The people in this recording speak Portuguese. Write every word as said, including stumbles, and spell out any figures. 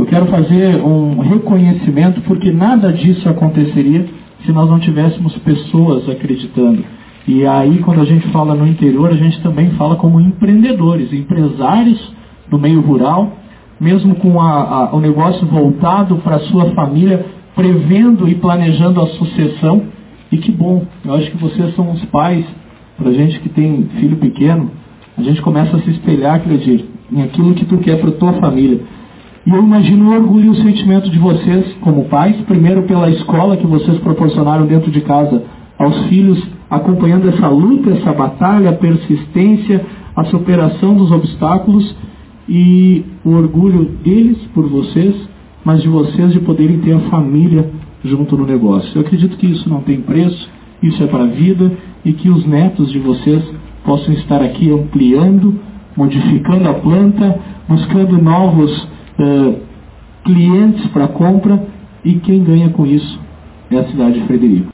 quero fazer um reconhecimento, porque nada disso aconteceria se nós não tivéssemos pessoas acreditando. E aí, quando a gente fala no interior, a gente também fala como empreendedores, empresários do meio rural, mesmo com a, a, o negócio voltado para a sua família, prevendo e planejando a sucessão. E que bom, eu acho que vocês são os pais, para a gente que tem filho pequeno, a gente começa a se espelhar, Cledir, em aquilo que tu quer para a tua família. E eu imagino o orgulho e o sentimento de vocês como pais, primeiro pela escola que vocês proporcionaram dentro de casa aos filhos, acompanhando essa luta, essa batalha, a persistência, a superação dos obstáculos, e o orgulho deles por vocês, mas de vocês de poderem ter a família junto no negócio. Eu acredito que isso não tem preço, isso é para a vida, e que os netos de vocês possam estar aqui ampliando, modificando a planta, buscando novos uh, clientes para compra, e quem ganha com isso é a cidade de Frederico.